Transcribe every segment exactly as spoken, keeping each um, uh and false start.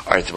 All right,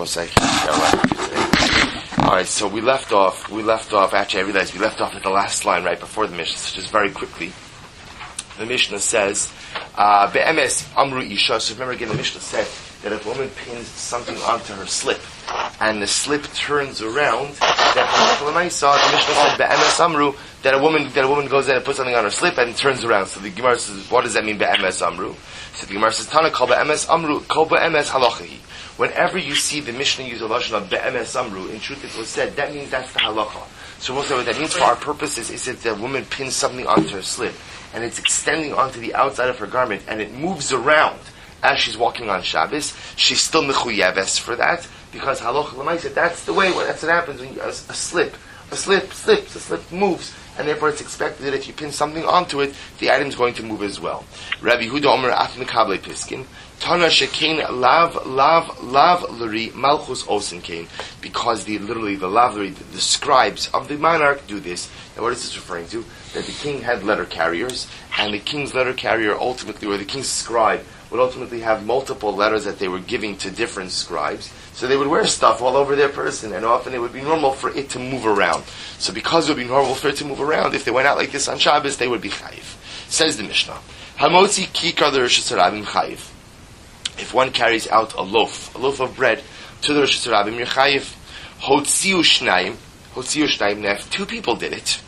all right. So we left off. We left off. Actually, I realized we left off at the last line right before the Mishnah. So just very quickly, the Mishnah says, uh, "Be'emes amru isha." So remember again, the Mishnah said that if a woman pins something onto her slip, and the slip turns around, that the Mishnah said "Be'emes amru," that a woman that a woman goes in and puts something on her slip and turns around. So the Gemara says, "What does that mean?" Be'emes amru. So the Gemara says, "Tana kol be'emes amru, kol be'emes halachahi." Whenever you see the Mishnah use a lashon of be'emes amru, in truth it was said, that means that's the halacha. So we'll say what that means for our purposes is that the woman pins something onto her slip, and it's extending onto the outside of her garment, and it moves around as she's walking on Shabbos. She's still mechuyeves for that, because halacha l'maaseh, that's the way, that's what happens when you, a, a slip, a slip slips, a slip moves, and therefore it's expected that if you pin something onto it, the item is going to move as well. Rabbi Huda Omer Af Mekable Piskin, Tana Shekein Lav Lav Lav Luri Malchus Osen Kain, because the literally the Lav Luri, the, the scribes of the monarch do this. And what is this referring to? That the king had letter carriers, and the king's letter carrier ultimately, or the king's scribe, would ultimately have multiple letters that they were giving to different scribes. So they would wear stuff all over their person, and often it would be normal for it to move around. So because it would be normal for it to move around, if they went out like this on Shabbos, they would be chayiv. Says the Mishnah, Hamotzi kikar the Rosh Hashanah chayiv. If one carries out a loaf, a loaf of bread, to the Rosh Hashanah, you're chayiv. Hotziu shnayim, hotziu shnayim. Now, if two people did it,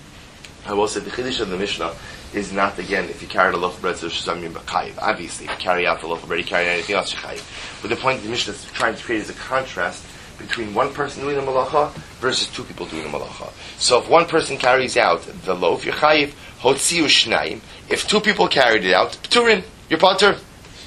I will say the chiddush of the Mishnah is not, again, if you carry a loaf of bread to Rosh Hashanah, you're chayiv. Obviously, if you carry out the loaf of bread, you carry out anything else, you're chayiv. But the point the Mishnah is trying to create is a contrast between one person doing the malacha versus two people doing the malacha. So if one person carries out the loaf, you're chayiv. Hotziu shnayim. If two people carried it out, pturin, you're pater.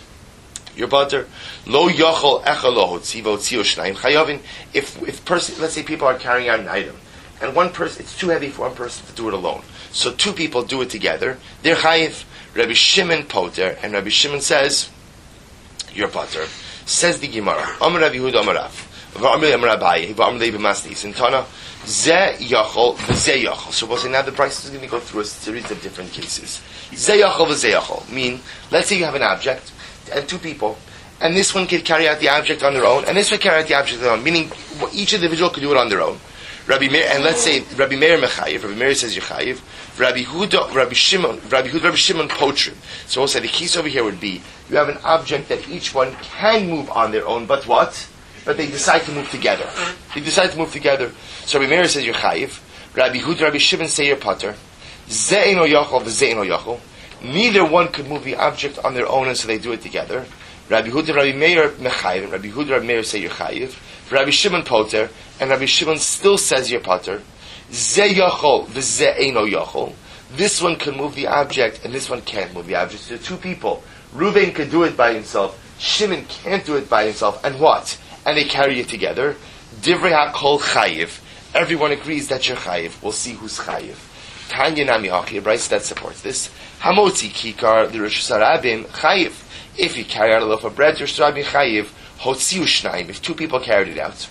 You're pater. Lo yachol echad lo hotzi v'hotziu shnayim chayavin. If if person, let's say people are carrying out an item, and one person, it's too heavy for one person to do it alone. So two people do it together. They're chayiv. Rabbi Shimon poter, and Rabbi Shimon says, you're pater. Says the Gemara. Amar Rabbi Yehuda Amar Rav. V'amar Amar Abaye. V'amar Levi Masnis. And Tana, ze yachol v'ze yachol. So we'll say now the price is going to go through a series of different cases. Ze yachol v'ze yachol. Mean, let's say you have an object and two people, and this one could carry out the object on their own, and this one carry out the object on their own. Meaning, each individual could do it on their own. Rabbi Meir, and let's say Rabbi Meir mechayiv. Rabbi Meir says yechayiv. Rabbi Huda, Rabbi Shimon, Rabbi Huda, Rabbi Shimon potrim. So we'll say the case over here would be you have an object that each one can move on their own, but what? But they decide to move together. They decide to move together. So Rabbi Meir says yechayiv. Rabbi Huda, Rabbi Shimon say you're pater. Ze'ino yachol v'ze'ino yachol. Neither one could move the object on their own, and so they do it together. Rabbi Huda, Rabbi Meir mechayiv. Rabbi Huda, Rabbi Meir say yechayiv. Rabbi Shimon poter, and Rabbi Shimon still says you're pater. Ze yachol v'ze eino yachol. This one can move the object, and this one can't move the object. So two people. Reuven can do it by himself. Shimon can't do it by himself. And what? And they carry it together. Divrei hakol chayiv. Everyone agrees that you're chayiv. We'll see who's chayiv. Tanya nami hachi, Bryce that supports this. Hamotzi kikar the Rosh Hashanah chayiv. If you carry out a loaf of bread, Rosh Hashanah chayiv. Hotziu shnayim. If two people carried it out.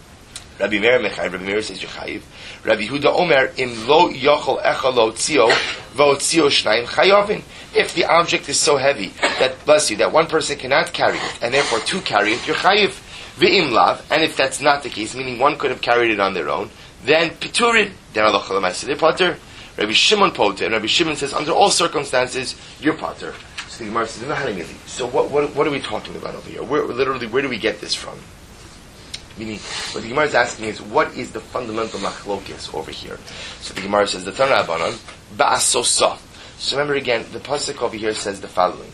Rabbi Meir mechayiv. Rabbi Meir says yechayiv. Rabbi Huda Omer im lo yochol echad lo tzio v'otziu shnayim chayavin. If the object is so heavy that, bless you, that one person cannot carry it, and therefore two carry it, you're chayiv. V'im lav. And if that's not the case, meaning one could have carried it on their own, then piturin. Then halacha l'maaseh they're pater. Rabbi Shimon poter, and Rabbi Shimon says under all circumstances you're pater. So the Gemara says, so what, what what are we talking about over here? Where, literally, where do we get this from? Meaning, what the Gemara is asking is, what is the fundamental machlokes over here? So the Gemara says, the Tana Rabbanan, ba'asosa. So remember again, the pasuk over here says the following: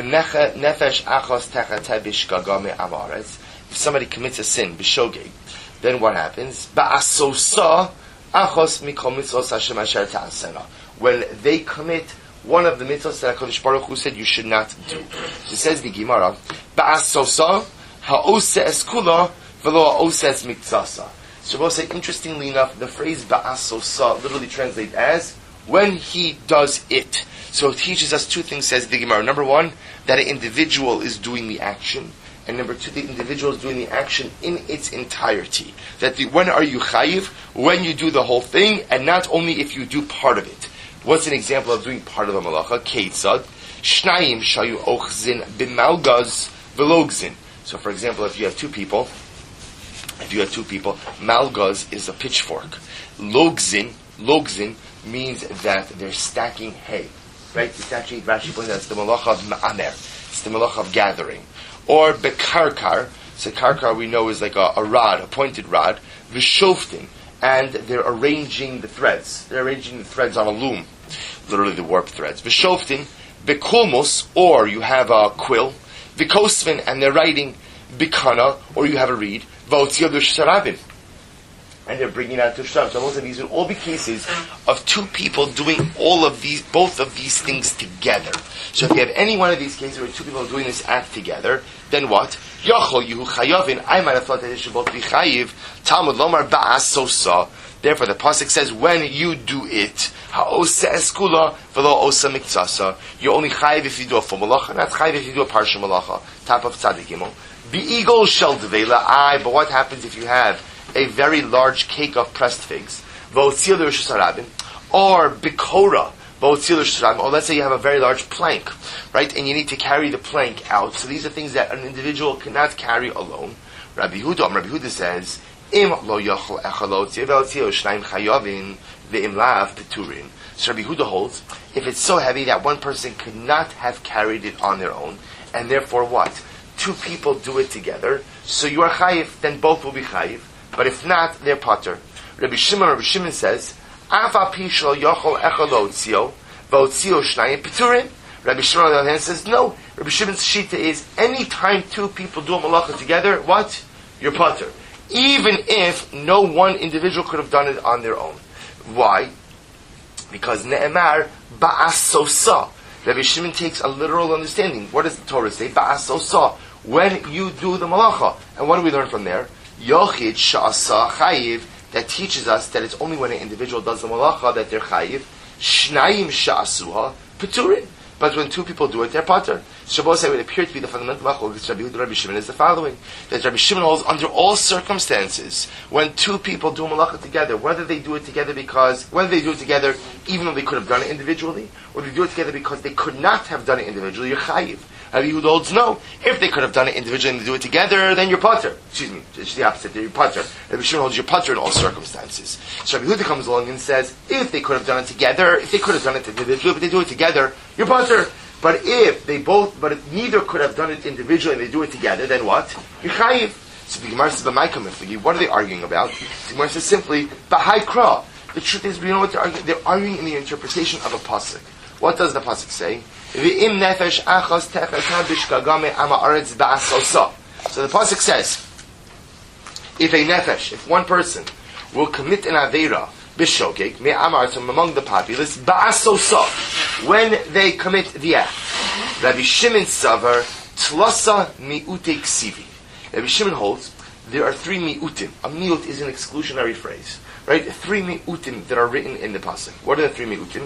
V'nefesh achos techateh b'shgaga me'amaretz. If somebody commits a sin, b'shogeg, then what happens? Ba'asosa achos mikol mitzvos Hashem asher ta'asena. When they commit one of the mitzvos that HaKadosh Baruch Hu said you should not do. So says the Gemara, ba'asosa ha'oseh es kula v'lo ha'oseh es miktzasa. So we'll say, interestingly enough, the phrase ba'asosa literally translates as when he does it. So it teaches us two things, says the Gemara. Number one, that an individual is doing the action. And number two, the individual is doing the action in its entirety. That the, when are you chayiv? When you do the whole thing, and not only if you do part of it. What's an example of doing part of the malacha? Keitzad. Shnayim shayu ochzin b'malgaz v'logzin. So, for example, if you have two people, if you have two people, malgaz is a pitchfork. Logzin, logzin means that they're stacking hay. Right? It's actually, Rashi points out, it's the malacha of ma'amer. It's the malacha of gathering. Or bekarkar. So karkar we know is like a, a rod, a pointed rod. V'shoftin. And they're arranging the threads. They're arranging the threads on a loom. Literally the warp threads. V'shoftin. Bekulmus, or you have a quill. V'kosvin, and they're writing. Bikana, or you have a reed. V'otziyah v'sharabin. And they're bringing out to Shram. So most of these would all be cases of two people doing all of these, both of these things together. So if you have any one of these cases where two people are doing this act together, then what? Yachol Yehu Chayavin. I might have thought that they should both be chayiv. Talmud Lomar Ba'asosa. Therefore, the pasuk says, when you do it, ha'osa eskula v'lo osa miktsasa. You're only chayiv if you do a full malacha, not chayiv if you do a parsha malacha. Top of Tzadik Gimel. Be'igol shel devela. Aye, but what happens if you have a very large cake of pressed figs, or bikora, or let's say you have a very large plank, right, and you need to carry the plank out. So these are things that an individual cannot carry alone. Rabbi Huda, Rabbi Huda says, Im lo yochel echalot yevel shnayim chayavin ve'im lav peturin. So Rabbi Huda holds, if it's so heavy that one person could not have carried it on their own, and therefore what? Two people do it together, so you are chayiv, then both will be chayiv. But if not, they're potter. Rabbi Shimon, Rabbi Shimon says, Afa pishlo yochol echalo tzio, v'otzio shnayim peturin. Rabbi Shimon on the other hand says, no. Rabbi Shimon's shita is, any time two people do a malacha together, what? You're potter. Even if no one individual could have done it on their own. Why? Because ne'emar ba'asosa. Rabbi Shimon takes a literal understanding. What does the Torah say? Ba'asosa. When you do the malacha. And what do we learn from there? Yochid sha'asa chayiv, that teaches us that it's only when an individual does the malacha that they're chayiv. Shnayim sha'asuha peturin. But when two people do it, they're pater. Shabbos would appear to be the fundamental machlokas of Rabbi Yehuda and Rabbi Shimon is the following: that Rabbi Shimon holds under all circumstances, when two people do malacha together, whether they do it together because, whether they do it together even though they could have done it individually, or they do it together because they could not have done it individually, you're chayiv. Rabbi Yehuda holds no. If they could have done it individually and they do it together, then you're pater. Excuse me, it's the opposite. You're pater. Rabbi Shimon holds you're pater in all circumstances. So Rabbi Yehuda comes along and says, if they could have done it together, if they could have done it individually, but they do it together, you're pater. But if they both, but if neither could have done it individually and they do it together, then what? You're chayiv. So the Gemara says, what are they arguing about? The Gemara says simply, Bahai Kra. The truth is, you know what they're arguing? They're arguing in the interpretation of a pasuk. What does the pasuk say? So the pasuk says, if a nefesh, if one person will commit an aveira b'shogeg me'amartum among the populace ba'asosa, when they commit the act, Rabbi Shimon savar tlasa mi'ute ksivi. Rabbi Shimon holds there are three mi'utim. A mi'ut is an exclusionary phrase, right? Three mi'utim that are written in the pasuk. What are the three mi'utim?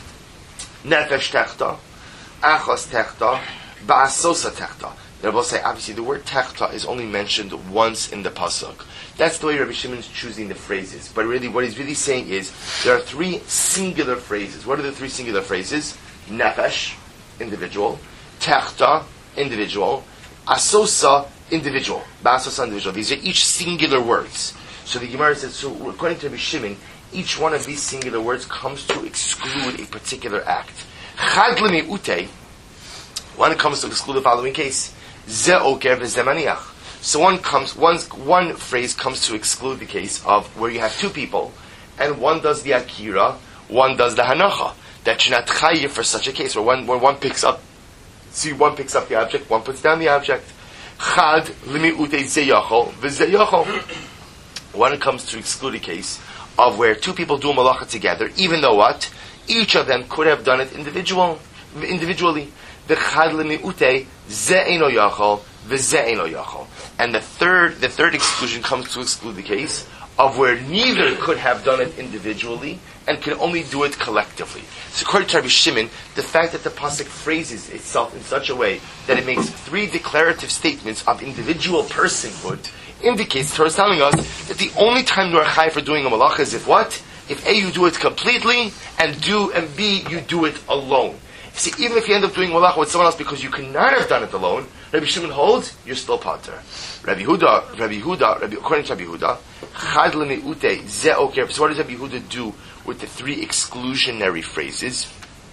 Nefesh techta, achos techta, ba'asosa techta. They'll both say, obviously, the word techta is only mentioned once in the pasuk. That's the way Rabbi Shimon is choosing the phrases. But really, what he's really saying is, there are three singular phrases. What are the three singular phrases? Nefesh, individual. Techta, individual. Asosa, individual. Ba'asosa, individual. These are each singular words. So the Gemara says, so according to Rabbi Shimon, each one of these singular words comes to exclude a particular act. Chad l'mi'ute, one comes to exclude the following case. Ze oker v'ze maniach. So one comes, one, one phrase comes to exclude the case of where you have two people, and one does the akira, one does the hanacha. That you're not chayiv for such a case, where one, where one picks up, see, one picks up the object, one puts down the object. Chad l'mi'ute ze yachol v'ze yachol. One comes to exclude a case of where two people do malacha together, even though what? Each of them could have done it individual, individually. The chad l'mi'ute ze eino yachol v'ze eino yachol. And the third, the third exclusion comes to exclude the case of where neither could have done it individually and can only do it collectively. So according to Rabbi Shimon, the fact that the pasuk phrases itself in such a way that it makes three declarative statements of individual personhood indicates, Torah is telling us, that the only time you are chayav for doing a malacha is if what? If A, you do it completely, and do, and B, you do it alone. See, even if you end up doing malacha with someone else because you could not have done it alone, Rabbi Shimon holds, you're still pater. Rabbi Huda, Rabbi Huda, Rabbi, according to Rabbi Huda, chad lemiute ze oker. So what does Rabbi Huda do with the three exclusionary phrases?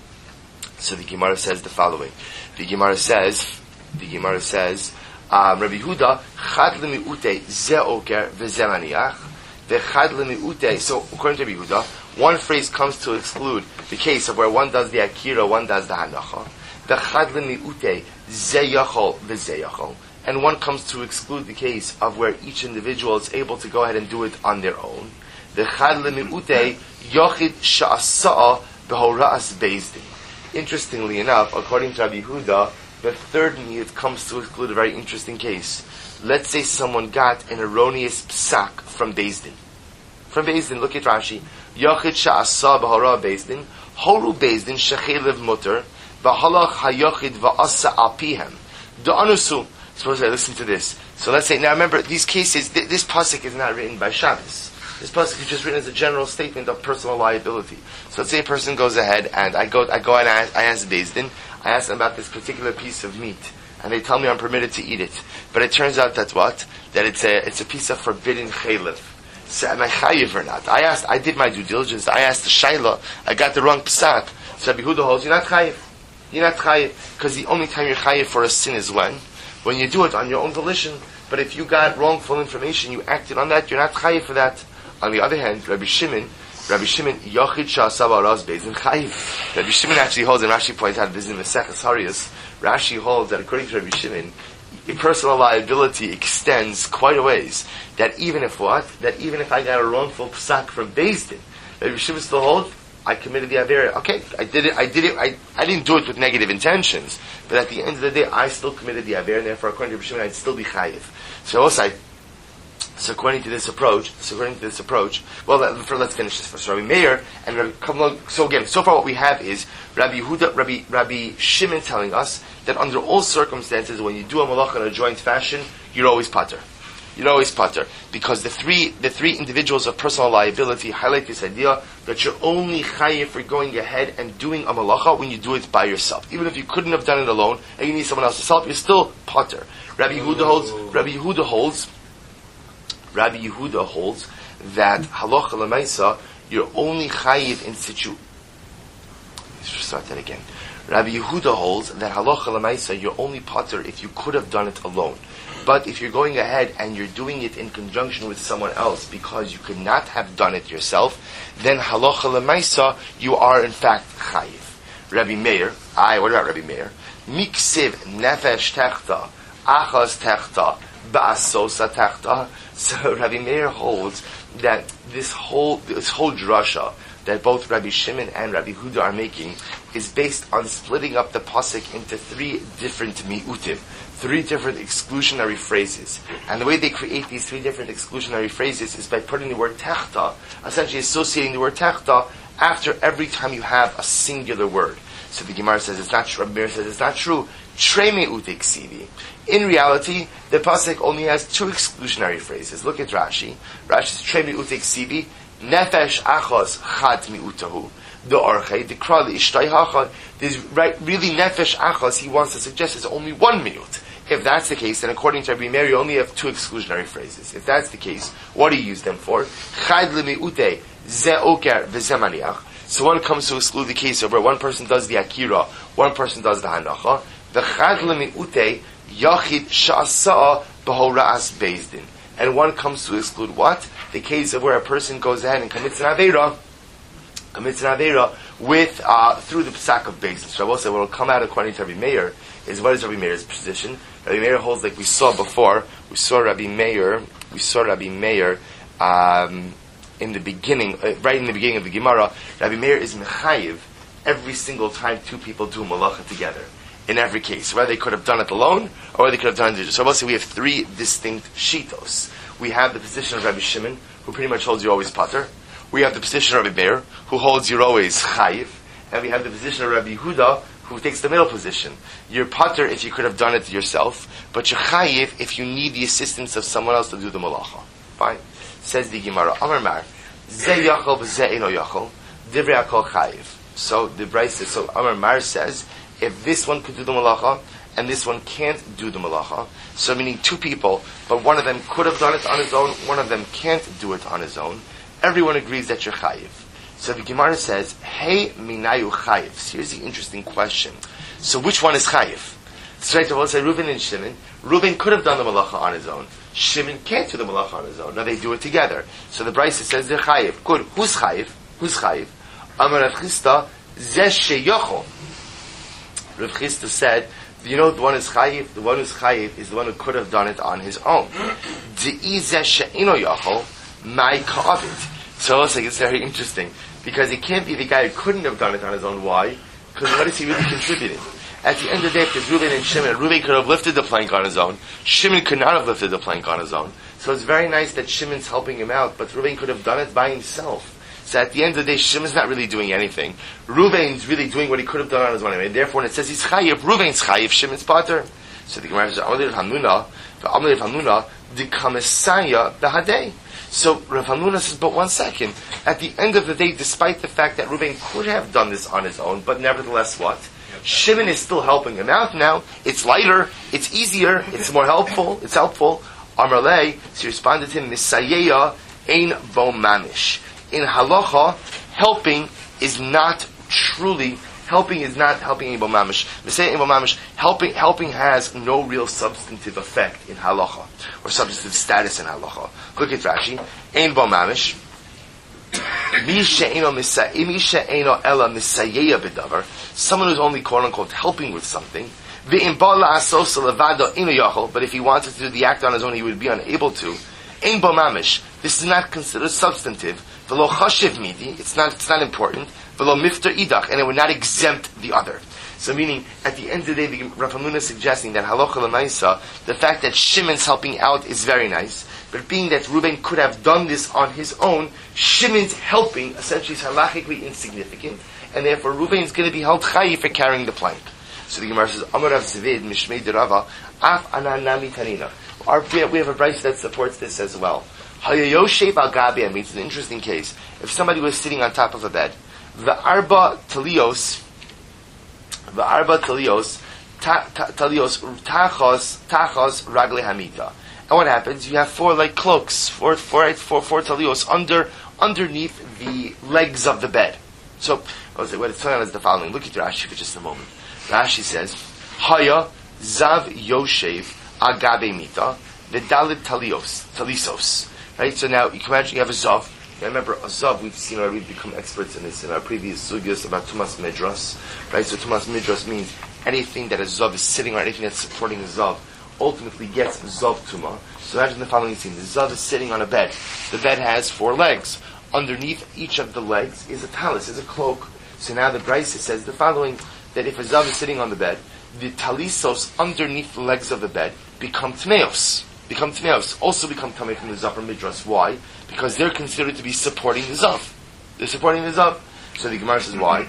So the Gemara says the following. The Gemara says, the Gemara says, um, Rabbi Huda, chad lemiute ze oker v'ze maniach, v'chad lemiute. So according to Rabbi Huda, one phrase comes to exclude the case of where one does the akira, one does the hanacha. The chad lemiute ze yachol v'ze yachol. And one comes to exclude the case of where each individual is able to go ahead and do it on their own. The chad lemiute yochid sha'asa'a b'hora'as bezdin. Interestingly enough, according to Rabbi Huda, the third niyut comes to exclude a very interesting case. Let's say someone got an erroneous psak from bezdin. From bezdin, look at Rashi. Yochid sha'asa'a b'hora'as bezdin. Horu bezdin shechelev mutter. V'halach hayochid v'asa alpihem. Da'anusu. Suppose I listen to this. So let's say, now remember, these cases, th- this pasuk is not written by Shabbos. This pasuk is just written as a general statement of personal liability. So let's say a person goes ahead and I go, I go and I ask, I ask Beis Din, I ask them about this particular piece of meat, and they tell me I'm permitted to eat it. But it turns out that what? That it's a, it's a piece of forbidden chaylev. So am I chayiv or not? I asked, I did my due diligence, I asked the shayla, I got the wrong psak. So Rabbi Huda holds, you're not chayiv. You're not chayiv. Because the only time you're chayiv for a sin is when? When you do it on your own volition. But if you got wrongful information, you acted on that, you're not chayiv for that. On the other hand, Rabbi Shimon, Rabbi Shimon, Yochid Sha'asav Araz Beizin Chayiv. Rabbi Shimon actually holds, and Rashi points out this in Maseches Harius, Rashi holds that according to Rabbi Shimon, personal liability extends quite a ways. That even if what? That even if I got a wrongful psak from Beis Din, Rabbi Shimon still holds, I committed the Avera. Okay, I did it, I did it, I, I didn't do it with negative intentions, but at the end of the day, I still committed the Avera, and therefore, according to Rabbi Shimon, I'd still be chayiv. So also, so according to this approach, so according to this approach, well, let, for, let's finish this first. So Rabbi Meir, and Rabbi, come along, so again, so far what we have is Rabbi Yehuda, Rabbi, Rabbi Shimon telling us that under all circumstances, when you do a malach in a joint fashion, you're always pater. You're always pater. Because the three, the three individuals of personal liability highlight this idea that you're only chayiv for going ahead and doing a malacha when you do it by yourself. Even if you couldn't have done it alone, and you need someone else's help, you're still pater. Rabbi Yehuda holds, Rabbi Yehuda holds, Rabbi Yehuda holds that halacha l'maisa, you're only chayiv in situ. Let's start that again. Rabbi Yehuda holds that halacha l'maisa, you're only pater if you could have done it alone. But if you're going ahead and you're doing it in conjunction with someone else because you could not have done it yourself, then halacha l'maisa, you are in fact chayiv. Rabbi Meir, I, what about Rabbi Meir? Miksiv nefesh techta, achas techta, ba'asosa techta. So Rabbi Meir holds that this whole this whole drasha that both Rabbi Shimon and Rabbi Huda are making is based on splitting up the pasuk into three different mi'utim, three different exclusionary phrases. And the way they create these three different exclusionary phrases is by putting the word techta, essentially associating the word techta after every time you have a singular word. So the Gemara says it's not true. Rabbi Meir says it's not true. Tre mi'utik sivi. In reality, the pasuk only has two exclusionary phrases. Look at Rashi. Rashi says Tre mi'utik sivi. Nefesh achos chad mi'utahu. The orchei, the kra, the ishtay hachad. There's right, really nefesh achos. He wants to suggest there's only one mi'ut. If that's the case, then according to Rabbi Meir, you only have two exclusionary phrases. If that's the case, what do you use them for? Chad lemi'ute ze oker v'ze maniach. So one comes to exclude the case of where one person does the akira, one person does the hanacha. The chad lemi'ute yachid sha'asa b'hora'as beis din. And one comes to exclude what? The case of where a person goes ahead and commits an aveira, commits an aveira with, uh, through the psak of beis din. So I will say what will come out according to Rabbi Meir is, what is Rabbi Meir's position? Rabbi Meir holds, like we saw before, we saw Rabbi Meir, we saw Rabbi Meir, um, in the beginning, uh, right in the beginning of the Gemara, Rabbi Meir is mechayiv every single time two people do malacha together. In every case, whether they could have done it alone, or they could have done it. So also we have three distinct shitos. We have the position of Rabbi Shimon, who pretty much holds you always pater. We have the position of Rabbi Meir, who holds you always chayiv. And we have the position of Rabbi Yehuda, who takes the middle position. You're pater if you could have done it yourself, but you're chayiv if you need the assistance of someone else to do the malacha. Fine. Says the Gemara, Amar Mar, Ze yachol v'ze eno yachol, divrei hakol chayiv. So the Brisa, so Amar Mar says, if this one could do the malacha, and this one can't do the malacha. So meaning two people, but one of them could have done it on his own, one of them can't do it on his own. Everyone agrees that you're chayiv. So the Gemara says, hey minayu chayiv. So here's the interesting question. So which one is chayiv? Straight away, say Reuven and Shimon. Reuven could have done the malacha on his own. Shimon can't do the malacha on his own. Now they do it together. So the Brisa says they're chayiv. Good. Who's chayiv? Who's chayiv? Amar Rav Chisda, zeh sheyochol. Rav Chisda said, you know the one who's chayiv? The one who's chayiv is the one who could have done it on his own. De'i zeh she'ino yochol, mai ka'avit. So it's like, it's very interesting. Because it can't be the guy who couldn't have done it on his own. Why? Because what is he really contributing? At the end of the day, because Reuven and Shimon, Reuven could have lifted the plank on his own. Shimon could not have lifted the plank on his own. So it's very nice that Shimon's helping him out, but Reuven could have done it by himself. So at the end of the day, Shimon's not really doing anything. Reuven's really doing what he could have done on his own anyway. Therefore, when it says he's chayiv, Reuven's chayiv, Shimon's pater. So the Gemara says, Amar Rav Hamnuna, Amar Rav Hamnuna, the kamesaya behadei. So Rav Hamnuna says, but one second. At the end of the day, despite the fact that Reuven could have done this on his own, but nevertheless what? Shimon is still helping him out now. It's lighter, it's easier, it's more helpful, it's helpful. Amar lei, so he responded to him, Misayeya ein bo mamish. In halacha, helping is not truly, helping is not helping ein bo mamish. Misayeya ein bo mamish, helping, helping has no real substantive effect in halacha, or substantive status in halacha. Look at Rashi, ein bo mamish. Someone who's only quote unquote helping with something. But if he wanted to do the act on his own, he would be unable to. This is not considered substantive. It's not, it's not important. And it would not exempt the other. So meaning, at the end of the day, the Rav Hamnuna is suggesting that halacha l'maisa, the fact that Shimon's helping out is very nice, but being that Reuven could have done this on his own, Shimon's helping essentially is halachically insignificant, and therefore Reuven is going to be held chayiv for carrying the plank. So the Gemara says, Amar Rav Zvid, Mishmei Derava, Af Ananami Tanina. Our, we have a brayso that supports this as well. Hayayoshev al Gabi, I mean, it's an interesting case. If somebody was sitting on top of a bed, the Arba Talios, the Arba Talios, Talios, Tachos, Tachos, Ragle Hamita. And what happens? You have four like cloaks, four, four, four, four talios under, underneath the legs of the bed. So, what it's telling us is the following. Look at Rashi for just a moment. Rashi says, Haya Zav Yoshev Agabe Mita V'Dalit Talios, Talisos. Right? So now, you can imagine you have a Zav. Now remember, a Zav, we've seen already become experts in this in our previous sugyas about Tumas Midras. Right? So Tumas Midras means anything that a Zav is sitting on, anything that's supporting a Zav, ultimately gets Zav Tuma. So imagine the following scene. The Zav is sitting on a bed. The bed has four legs. Underneath each of the legs is a talis, is a cloak. So now the Brisa says the following, that if a Zav is sitting on the bed, the talisos underneath the legs of the bed become tmeos. Become tmeos. Also become tamei from the Zav or Midras. Why? Because they're considered to be supporting the Zav. They're supporting the Zav. So the Gemara says why?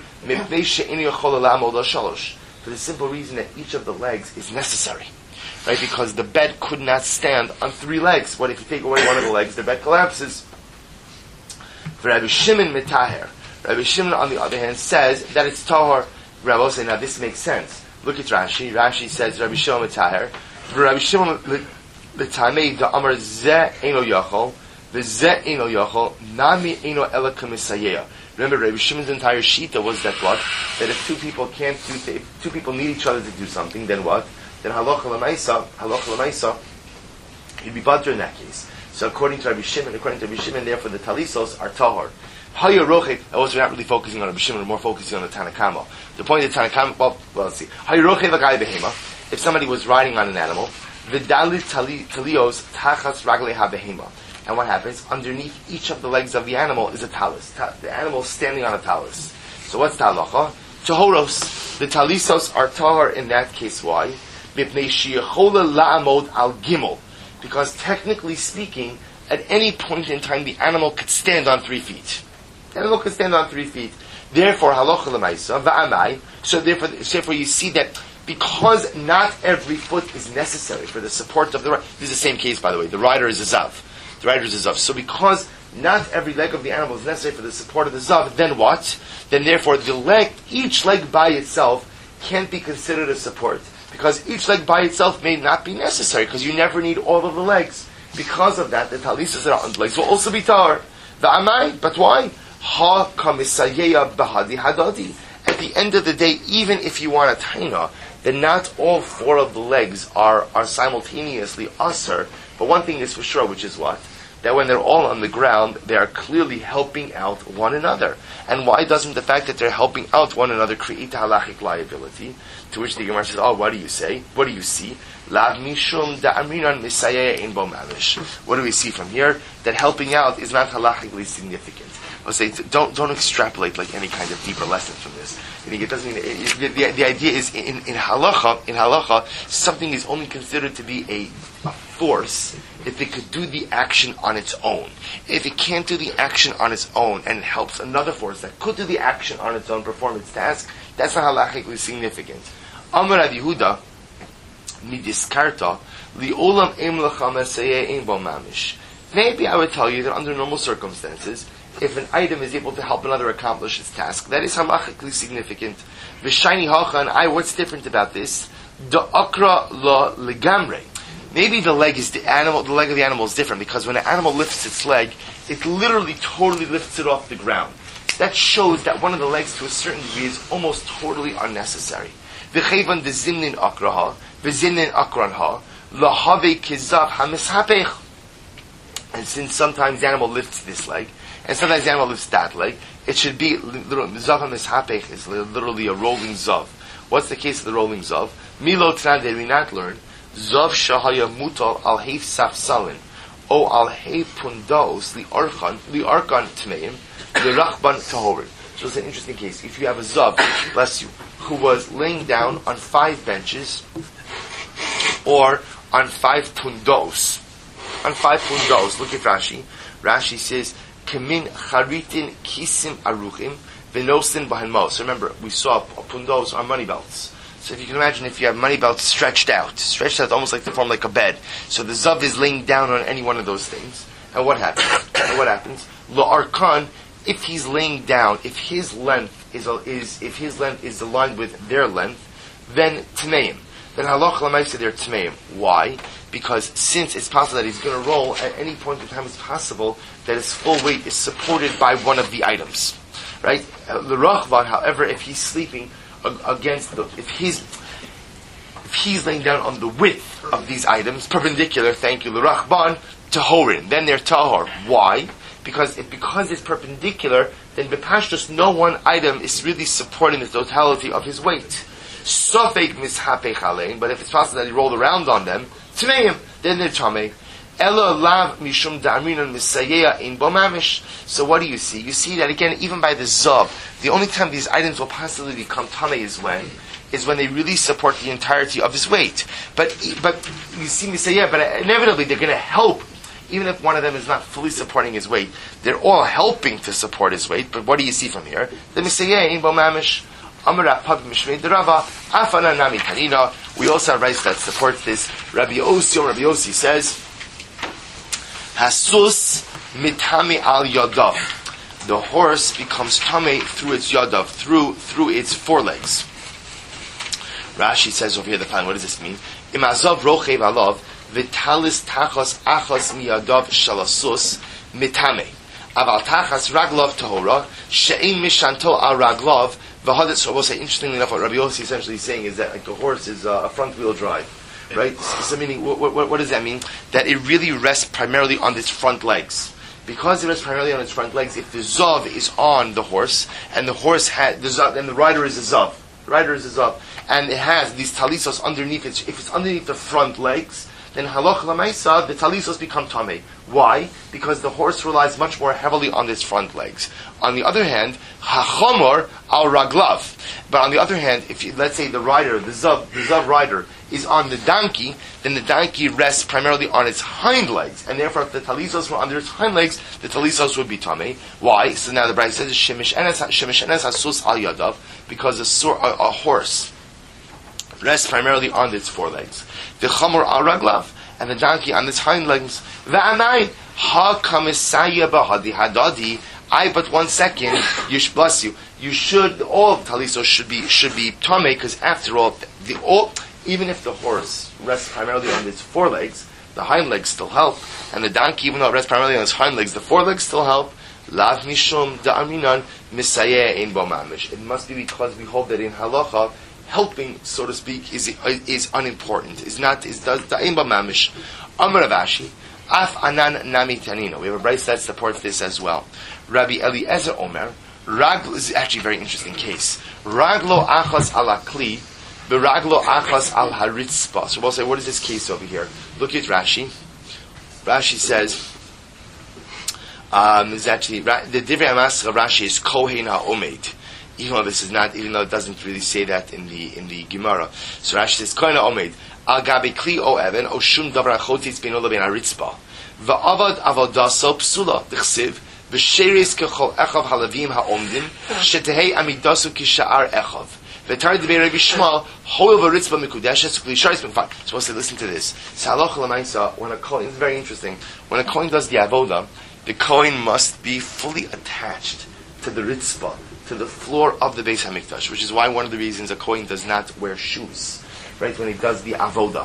For the simple reason that each of the legs is necessary. Right, because the bed could not stand on three legs. What if you take away one of the legs? The bed collapses. For Rabbi Shimon mitaher. Rabbi Shimon, on the other hand, says that it's tahor. Rabbi say, now this makes sense. Look at Rashi. Rashi says Rabbi Shimon mitaher. For Rabbi Shimon mitamei the amar zeh eno yachol, the zeh eno yachol, nami eno ela kamisayeya. Remember, Rabbi Shimon's entire shita was that what? That if two people can't do, if two people need each other to do something, then what? Then halacha l'maisa, halacha l'maisa, he'd be badr in that case. So according to Rabbi Shimon, according to Rabbi Shimon, therefore the talisos are tahor. Haya roche, I was not really focusing on Rabbi Shimon, more focusing on the Tanakama. The point of the Tanakama, well, well let's see. Haya roche v'gai behema, if somebody was riding on an animal, v'dalit talios tachas ragle ha-behema. And what happens? Underneath each of the legs of the animal is a talis. Ta- the animal is standing on a talis. So what's talacha? Tahoros. The talisos are tahor in that case. Why? Because technically speaking, at any point in time, the animal could stand on three feet. The animal could stand on three feet. Therefore, halacha l'maisa va'amai. So therefore, therefore, you see that because not every foot is necessary for the support of the rider. This is the same case, by the way. The rider is a zav. The rider is a zav. So because not every leg of the animal is necessary for the support of the zav, then what? Then therefore, the leg, each leg by itself, can't be considered a support. because each leg by itself may not be necessary, because you never need all of the legs. Because of that, the talisas that are on the legs will also be tar. The amai, but why? Ha kamisayeya bahadi hadadi. At the end of the day, even if you want a taina, then not all four of the legs are, are simultaneously asr. But one thing is for sure, which is what? That when they're all on the ground, they are clearly helping out one another. And why doesn't the fact that they're helping out one another create halachic liability? To which the Gemara says, oh, what do you say? What do you see? Lav mishum da'aminan misayeh in bo mamish. What do we see from here? That helping out is not halachically significant. I'll say, don't don't extrapolate like any kind of deeper lesson from this. I think it doesn't. It, it, the, the idea is in, in halacha, in halacha, something is only considered to be a, a force if it could do the action on its own. If it can't do the action on its own and helps another force that could do the action on its own perform its task, that's not halachically significant. Amar Rav Yehuda midiskarta li'olam em lecha mesayeh ein bo mamish. Maybe I would tell you that under normal circumstances, if an item is able to help another accomplish its task, that is halachically significant. V'shayni hacha, and I, what's different about this? The akra la legamre. Maybe the leg is the animal. The leg of the animal is different because when an animal lifts its leg, it literally totally lifts it off the ground. That shows that one of the legs, to a certain degree, is almost totally unnecessary. V'chayvan dezimnin akraha, v'zimnin akranha, lahave kizav hamishapech. And since sometimes the animal lifts this leg, and sometimes the animal lifts that leg, it should be zav hamishapech is literally a rolling zav. What's the case of the rolling zav? Milo tran, did we not learn? Zav shahaya mutal al heif safsalin, o al heif pundaos li arkan li arkan tmeim li rachban tahorin. So it's an interesting case. If you have a zav, bless you, who was laying down on five benches, or on five pundos, on five pundos. Look at Rashi. Rashi says, "Kamin charitin kisim aruchim v'nosin b'hanmos." Remember, we saw pundos are money belts. So if you can imagine, if you have money belts stretched out, stretched out almost like to form like a bed. So the zav is laying down on any one of those things. And what happens? and what happens? La'arkan, if he's laying down, if his length is is if his length is aligned with their length, then tmeim. Then halach l'maisa they're tmeim. Why? Because since it's possible that he's going to roll at any point in time, it's possible that his full weight is supported by one of the items, right? The rachvan, however, if he's sleeping against the, if he's if he's laying down on the width of these items, perpendicular, thank you, the rachban, tahorin, then they're tahor. Why? Because if because it's perpendicular, then b'pashtus no one item is really supporting the totality of his weight. Sofek mishapech alein, but if it's possible that he rolled around on them, tmeim, then they're tamei. Ela lav mishum da'aminan misayeya in bo mamish. So what do you see? You see that again, even by the zav, the only time these items will possibly become tamei is when, is when they really support the entirety of his weight. But but you see misayeya, but inevitably they're going to help, even if one of them is not fully supporting his weight. They're all helping to support his weight. But what do you see from here? The misayeya in bo mamish. We also have rights that supports this. Rabbi Yossi, Rabbi Yossi says, Hasus mitami al yadav. The horse becomes tame through its yadav, through through its forelegs. Rashi says over here the following. What does this mean? Imazav rochev alav vitalis tachas achas miyadav shalasus mitame. Aval tachas raglav tahora she'im mishanto al raglav. So we'll say, interestingly enough, what Rabbi Yossi is essentially saying is that like the horse is uh, a front wheel drive, right? So, so meaning, what, what, what does that mean? That it really rests primarily on its front legs. Because it rests primarily on its front legs, if the zav is on the horse, and the horse had the zav, then the rider is a zav. The rider is a zav, and it has these talisos underneath it. If it's underneath the front legs, then halach l'maisa, the talisos become tamei. Why? Because the horse relies much more heavily on its front legs. On the other hand, hachomor al raglav. But on the other hand, if you, let's say the rider, the zav, the zav rider is on the donkey, then the donkey rests primarily on its hind legs, and therefore, if the talisos were under its hind legs, the talisos would be tamei. Why? So now the Brayta says shemish enes hasus al yadav, because a, a, a horse rests primarily on its forelegs. The chamor al raglav, and the donkey on its hind legs. V'anai ha kamisaya bahadi hadadi. I but one second. You should bless you. You should all of talisos should be should be tamei, because after all, the all even if the horse rests primarily on its forelegs, the hind legs still help, and the donkey, even though it rests primarily on its hind legs, the forelegs still help. Lav mishum da'aminan misayeh ein bo mamish. It must be because we hold that in halacha, helping, so to speak, is is unimportant. Is not is does da'in bo mamish. Amar Rav Ashi, af anan nami tanino. We have a brayso that supports this as well. Rabbi Eliezer Omer, Raglo is actually a very interesting case. Raglo achas ala kli, beraglo achas al haritzpa. So we'll say, what is this case over here? Look at Rashi. Rashi says, um, is actually the Divrei Hamas of Rashi is kohen ha'omed. Even though this is not, even though it doesn't really say that in the in the Gemara. So Rashi says kohen ha'omed al gabi kli o even o shum davar achotis beino leben haritzpa va'avad avodaso psula d'chsiv. V'sheris kechol echav halavim ha'omdim shetehei amidasu kisha'ar echav v'tar debei Rabbi Shmuel hoil v'ritzba mikudeshes kli sharis b'fan. So we'll say, listen to this. So halacha l'maisa, when a kohen, it's very interesting, when a kohen does the avoda, the kohen must be fully attached to the ritzba, to the floor of the Beis Hamikdash, which is why one of the reasons a kohen does not wear shoes, right, when he does the avoda.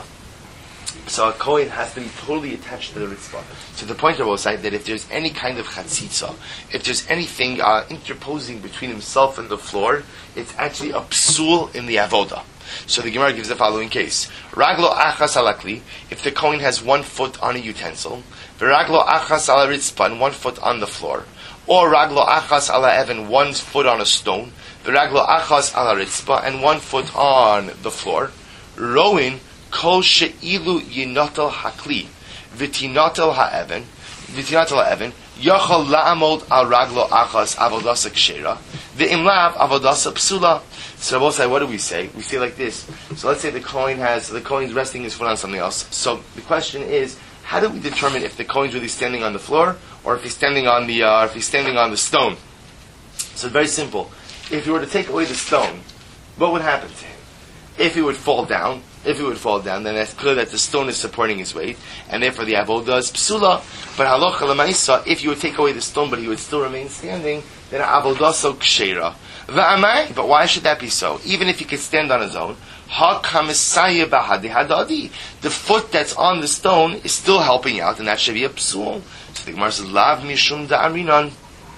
So a kohen has to be totally attached to the ritzvah, to the point, I will say, that if there's any kind of chatzitza, if there's anything uh, interposing between himself and the floor, it's actually a psul in the avoda. So the Gemara gives the following case. Raglo achas alakli, if the kohen has one foot on a utensil, v'raglo achas ala ritzvah, and one foot on the floor, or raglo achas ala even, one foot on a stone, v'raglo achas ala ritzvah, and one foot on the floor, rowing kol she'ilu yinatal hakli v'tinatal ha'even v'tinatal ha'even yachal la'amod al raglo achas avodasa kshera v'im lav avodasa psula. So we'll say, what do we say? We say like this. So let's say the kohen has, the kohen's resting his foot on something else. So the question is, how do we determine if the kohen's really standing on the floor or if he's standing on the, uh, if he's standing on the stone? So it's very simple. If you were to take away the stone, what would happen to him? If he would fall down, If he would fall down, then it's clear that the stone is supporting his weight, and therefore the avodah is psula. But halacha l'maisa, if you would take away the stone, but he would still remain standing, then avodah so kshera. V'amai, but why should that be so? Even if he could stand on his own, ha kamisaya bahadi hadadi, the foot that's on the stone is still helping out, and that should be a psul. So the Gemara says, lav mishum da'arinan.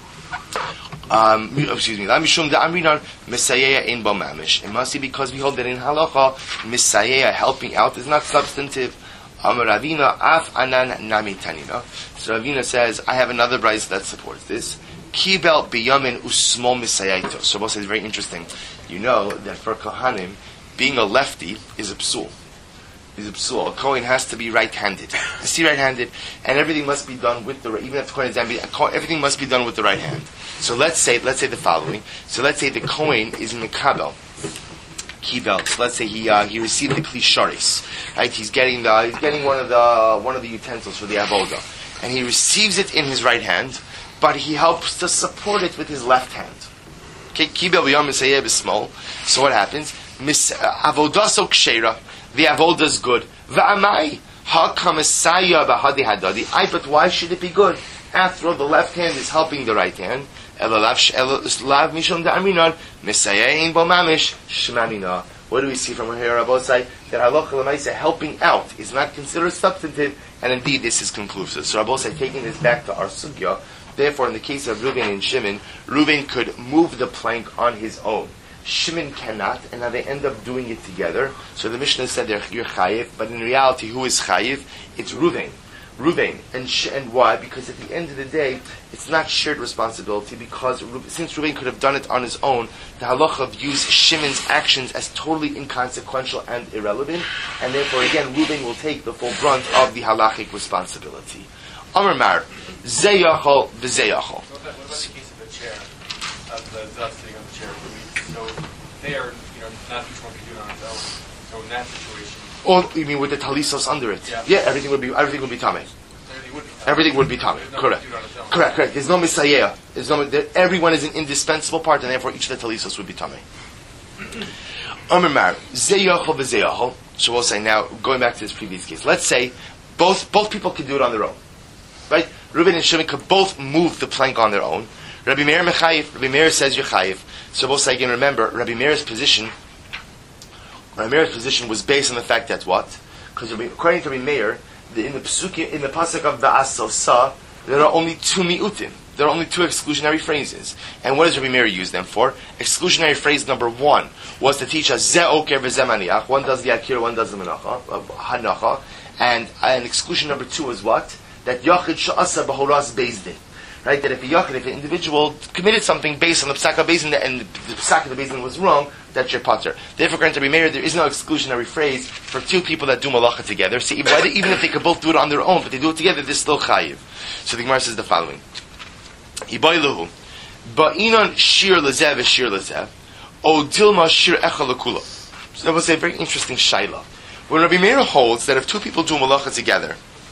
Um, excuse me. It must be because we hold that in halacha, misayeh, helping out, is not substantive. Amar Ravina af anan nami tanina. So Ravina says, I have another brayso that supports this. Kibel biyamin usmol misayayto. So both is very interesting. You know that for kohanim, being a lefty is a psul. Is a psul. A kohen has to be right-handed. Has to be right-handed, and everything must be done with the even if the kohen is zambi, everything must be done with the right hand. So let's say let's say the following. So let's say the kohen is mekabel, kibel. So let's say he uh, he received the kli sharis, right? He's getting the he's getting one of the one of the utensils for the avoda, and he receives it in his right hand, but he helps to support it with his left hand. Okay, kibel b'yom misayeh b'smol. So what happens? Mis avoda so kshera. The avoda is good. V'amai ha kamisaya b'hadi hadadi. I. But why should it be good? After all, the left hand is helping the right hand. What do we see from here, Rabosai? That halacha l'maisa, helping out, is not considered substantive, and indeed this is conclusive. So Rabosai, taking this back to our sugya, therefore in the case of Reuven and Shimon, Reuven could move the plank on his own. Shimon cannot, and now they end up doing it together. So the Mishnah said they're you're chayiv, but in reality, who is chayiv? It's Reuven. Reuven, and sh- and why? Because at the end of the day, it's not shared responsibility. Because Re- since Reuven could have done it on his own, the halacha views Shimon's actions as totally inconsequential and irrelevant, and therefore again, Reuven will take the full brunt of the halachic responsibility. Amar Mar, zeyachol v'zeyachol. What's the case of the chair, of the dust sitting on the chair? So there, you know, not each one can do it on its own. So in that situation. Or you mean with the talisos under it? Yeah. yeah, everything would be everything would be tamei. Everything would be tamei. Everything would be tamei. No correct. Correct. Correct. There's no misayeh. There's no. There, everyone is an indispensable part, and therefore each of the talisos would be tamei. Amar Mar zeyachol v'zeyachol. So we'll say now, going back to this previous case. Let's say both both people can do it on their own, right? Reuven and Shimon could both move the plank on their own. Rabbi Meir mechayiv. Rabbi Meir says you're chayiv. So we'll say again. Remember, Rabbi Meir's position Rabbi Meir's position was based on the fact that what? Because according to Rabbi Meir, the, in the Pesukim, in the pasuk of the Asosah, there are only two mi'utim. There are only two exclusionary phrases. And what does Rabbi Meir use them for? Exclusionary phrase number one was to teach us ze oker v'ze maniach. One does the akir, one does the menacha, uh, hanacha. And, and exclusion number two is what? That yachid sha'asa b'horas bezdin. Right? That if a yachid, if an individual committed something based on the psak of bezdin, and the, the psak of the bezdin was wrong, that's your pater. Therefore, according to Rabbi Meir, there is no exclusionary phrase for two people that do malacha together. So even, even if they could both do it on their own, but they do it together, they're still chayiv. So the Gemara says the following. Ibayluhu, ba'inon shir lezeh v'shir lezeh, o dilma shir echa lekula. So that was a very interesting shaila. When Rabbi Meir holds that if two people do malacha together,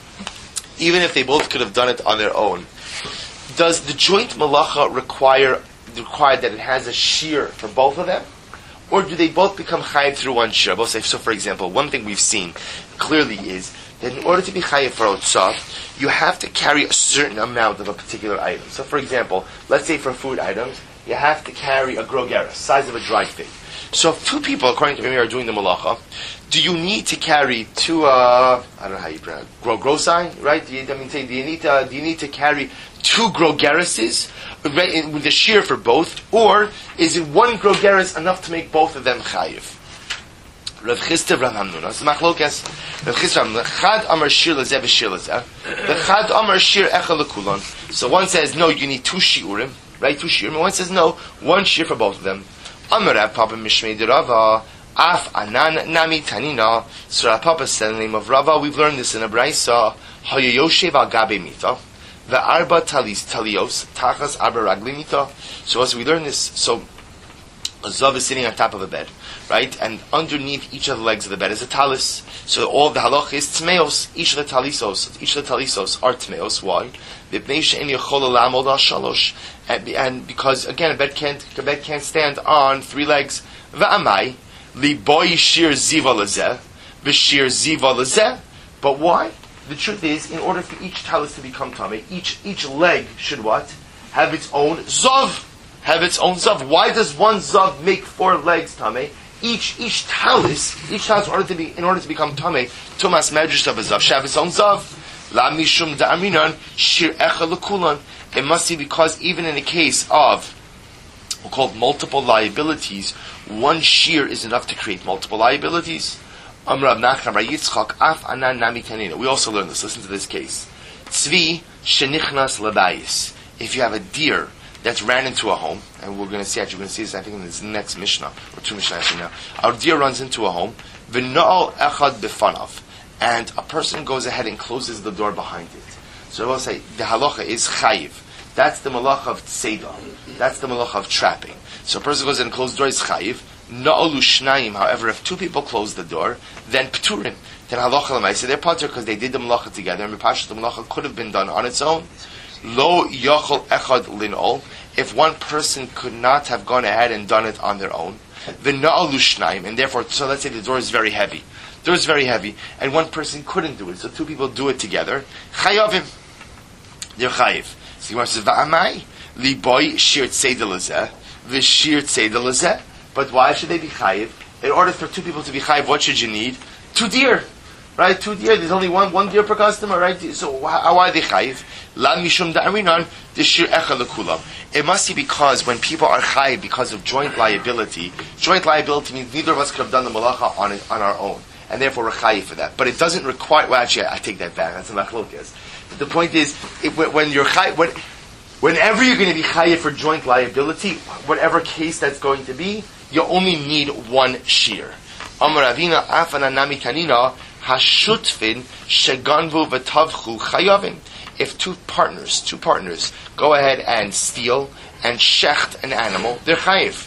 even if they both could have done it on their own, does the joint malacha require require that it has a shir for both of them? Or do they both become chayiv through one shir? Both say, so for example, one thing we've seen clearly is that in order to be chayiv for otzah, you have to carry a certain amount of a particular item. So for example, let's say for food items, you have to carry a grogera, size of a dried fig. So if two people, according to Rabbi Meir, are doing the malacha, do you need to carry two, uh, I don't know how you pronounce it, gro, grosai, right? Do you, I mean, say, do you need to, do you need to carry two grogerises with the shear for both, or is it one grogeris enough to make both of them chayiv? Rav Chisda, Rav Hamnuna. So machlokas. Rav Chisda, Chad Amar Shir Lezeh v'Shir Lezeh. The Chad Amar Shir Echa Lekulon. So one says no, you need two shiurim, right? Two shiurim. And one says no, one shir for both of them. Amar Rav Papa Mishmei de Rava. Af Anan Nami Tanina. So Rav Papa said in the name of Rava. We've learned this in a brayso. Hayayoshev al Gabe Mita. The Arba Talis Talios Tachas Arba Ragli Mita. So as we learn this, so a zav is sitting on top of a bed, right? And underneath each of the legs of the bed is a talis. So all of the halach is tmeos. Each of the talisos, each of the talisos are tmeos. Why? And, and because again, a bed can't, a bed can't stand on three legs. Va'amai li boy shir ziva lezeh, v'shir ziva lezeh. But why? The truth is, in order for each talis to become tamei, each each leg should what? Have its own zav. Have its own zav. Why does one zav make four legs tamei? Each each talis, each talis, in order to be in order to become tamei, tumas medrash of a zav should have its own zav. La mishum da'aminan shir echa lekulan. It must be because even in the case of we'll call it multiple liabilities, one shear is enough to create multiple liabilities. Amrav Nachman Bar Yitzchak af anan nami tanina. We also learn this. Listen to this case. Tzvi shenichnas labayis. If you have a deer that's ran into a home, and we're going to see, actually, we're going to see this, I think, in this next Mishnah, or two Mishnahs from now. Our deer runs into a home, v'no'al echad b'fanav, and a person goes ahead and closes the door behind it. So we'll say, the halacha is chayiv. That's the malacha of tzeidah. That's the malacha of trapping. So a person goes ahead and closes the door, is chayiv. Na'olu shnayim, however, if two people close the door, then p'turim. Then halacha l'maisa, they're patur because they did the malacha together, and mipashat the malacha could have been done on its own. Lo yachol echad linol. If one person could not have gone ahead and done it on their own, v'na'alu shnayim, and therefore, so let's say the door is very heavy. The door is very heavy, and one person couldn't do it, so two people do it together. Chayavim. They're chayiv. So Gemara says, va'amai li boy shir tzedel lezeh, v'shir tzedel lezeh. But why should they be chayiv? In order for two people to be chayiv, what should you need? Two deer. Right, two deer. There's only one one deer per customer, right? So why, why are they chayiv? La mishum da'arinan deshir echa lekulam. It must be because when people are chayiv because of joint liability, joint liability means neither of us could have done the malacha on it on our own, and therefore we're chayiv for that. But it doesn't require. Well, actually, I take that back. That's a machlokas. But the point is, it, when you're chayiv, when, whenever you're going to be chayiv for joint liability, whatever case that's going to be, you only need one shear. Amar Ravina afana nami kanina. Hashutfin sheganvu v'tavchu chayavin. If two partners, two partners, go ahead and steal and shecht an animal, they're chayiv.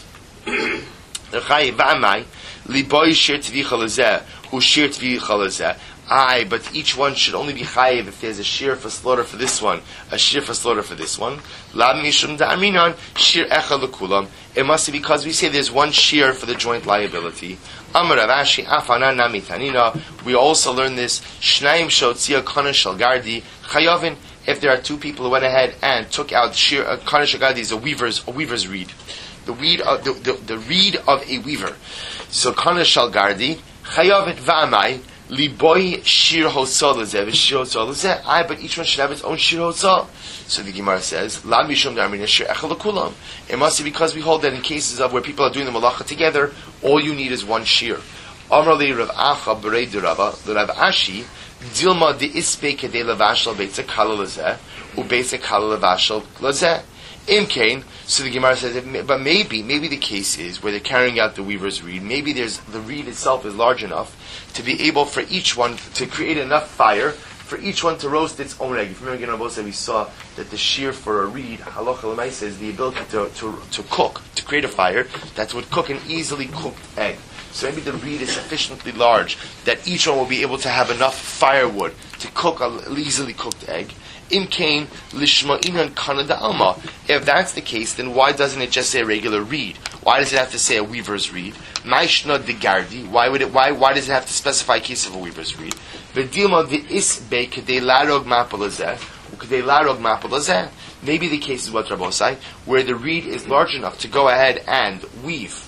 They're chayiv. V'amai liboy shir tvicha lezeh hu shir tvicha lezeh. Aye, but each one should only be chayiv if there's a shear for slaughter for this one, a shear for slaughter for this one. La mishum da'aminan shir echa lekulam. It must be because we say there's one shear for the joint liability. Amar Ravashi afana nami tanina. We also learn this. Shnayim shotzia kana shel gardi chayavin. If there are two people who went ahead and took out shear kana shel gardi is a weaver's a weaver's reed. the weed of the, the, the reed of a weaver. So kana shal gardi chayavet v'amai liboy shir hosal lezeh v'shir hosal lezeh. I but each one should have its own shir hosal. So the Gemara says, La mishum darmin shir echel lekulam. It must be because we hold that in cases of where people are doing the malacha together, all you need is one shir. Amar li Rav Acha b'rei de Rava, the Rav Ashi dilma de ispe kedei levashal beitze kala lezeh ubeitze kala levashal lezeh. Imkain, so the Gemara says, but maybe, maybe the case is where they're carrying out the weaver's reed. Maybe there's the reed itself is large enough to be able for each one to create enough fire for each one to roast its own egg. If you remember, again, we saw that the shear for a reed, halacha l'maisa, is the ability to, to to cook, to create a fire that would cook an easily cooked egg. So maybe the reed is sufficiently large that each one will be able to have enough firewood to cook an easily cooked egg. In Cain, lishma inan kanada alma. If that's the case, then why doesn't it just say a regular reed? Why does it have to say a weaver's reed? Maishna de gardi. Why would it? Why? Why does it have to specify a case of a weaver's reed? V'dilma de isbe kedei larog mapalazeh ukedei larog mapalazeh. Maybe the case is what Rabbosai, where the reed is large enough to go ahead and weave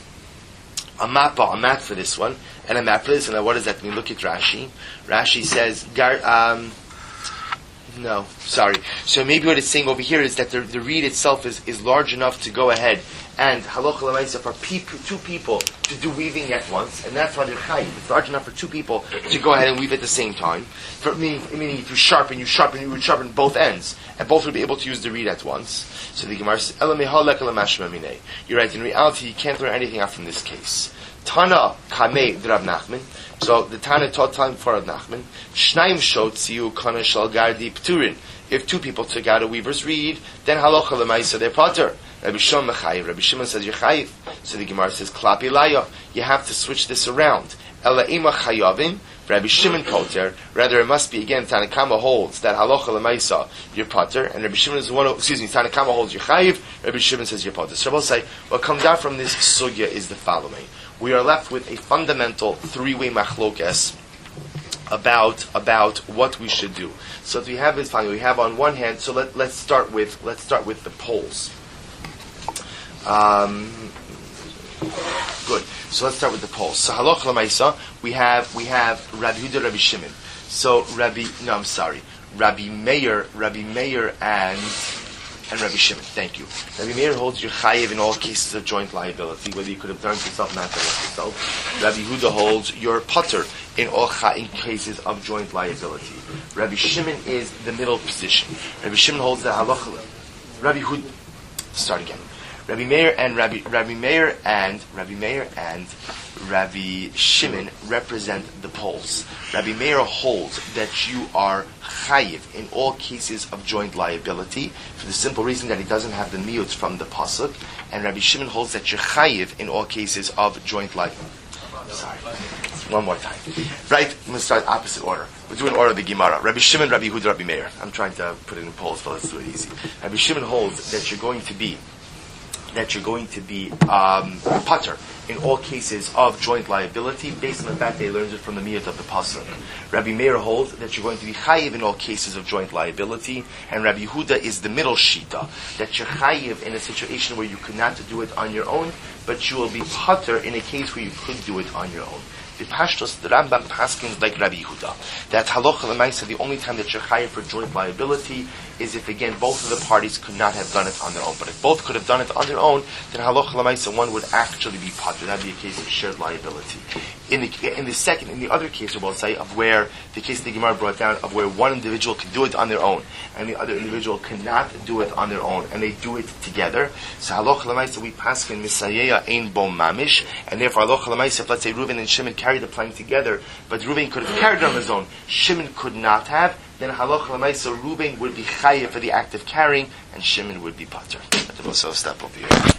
a mappa, a mat for this one, and a mat for this. And now what does that mean? Look at Rashi. Rashi says, gar, um, no, sorry. So maybe what it's saying over here is that the, the reed itself is, is large enough to go ahead and halacha l'maisa for pe- two people to do weaving at once, and that's why they're chayiv. It's large enough for two people to go ahead and weave at the same time. For meaning, meaning if you sharpen, you sharpen, you would sharpen both ends, and both would be able to use the reed at once. So the Gemara says, "Ela mehalek ela mashma minei." You're right. In reality, you can't learn anything out from this case. Tana kamei d'Rav Nachman. So the Tana taught time for Rav Nachman. Shnaim shotziu kana shal gardi pturin. If two people took out a weaver's reed, then halacha l'maisa they're potter. Rabbi Shimon mechayiv. Rabbi Shimon says you're chayiv. So the Gemara says klapi laya. You have to switch this around. Ela ima chayavin. Rabbi Shimon potter. Rather, it must be again. Tanakama holds that halacha l'maisa you're potter, and Rabbi Shimon is the one. Who, excuse me. Tanakama holds you're chayiv. Rabbi Shimon says you're potter. So we'll say what comes out from this sugya is the following. We are left with a fundamental three-way machlokes about about what we should do. So if we have this finally, we have on one hand. So let let's start with let's start with the poles. Um, good. So let's start with the poles. So halach l'maisa, we have we have Rabbi Huda, Rabbi Shimon. So Rabbi no, I'm sorry, Rabbi Meir, Rabbi Meir and. And Rabbi Shimon, thank you. Rabbi Meir holds you're chayiv in all cases of joint liability, whether you could have done it yourself, not done it yourself. Rabbi Huda holds you're putter in all cha- in cases of joint liability. Rabbi Shimon is the middle position. Rabbi Shimon holds that halacha. Rabbi Huda, start again. Rabbi Meir and Rabbi Rabbi Meir and Rabbi Meir and Rabbi Shimon represent the poles. Rabbi Meir holds that you are chayiv in all cases of joint liability for the simple reason that he doesn't have the miyut from the pasuk, and Rabbi Shimon holds that you're chayiv in all cases of joint liability. Sorry, one more time. Right, I'm going to start opposite order. We're doing order of the Gemara. Rabbi Shimon, Rabbi Huda, Rabbi Meir. I'm trying to put it in poles, but let's do it easy. Rabbi Shimon holds that you're going to be that you're going to be um, pater in all cases of joint liability, based on the fact that he learns it from the miyut of the pasuk. Rabbi Meir holds that you're going to be chayiv in all cases of joint liability, and Rabbi Yehuda is the middle shita, that you're chayiv in a situation where you could not do it on your own, but you will be pater in a case where you could do it on your own. The Pashtos, the Rambam paskins like Rabbi Yehuda, that halacha l'maisa, the only time that you're chayiv for joint liability is if, again, both of the parties could not have done it on their own. But if both could have done it on their own, then halacha l'maisa, one would actually be pater. That would be a case of shared liability. In the in the second, in the other case, we'll say, of where the case the Gemara brought down, of where one individual can do it on their own, and the other individual cannot do it on their own, and they do it together. So halacha l'maisa, we paskin misayeya ein bo mamish, and therefore halacha l'maisa, if let's say Reuven and Shimon carried the plank together, but Reuven could have carried it on his own, Shimon could not have, then halacha l'maisa, Reuven would be chayiv for the act of carrying, and Shimon would be pater. That will also step over here.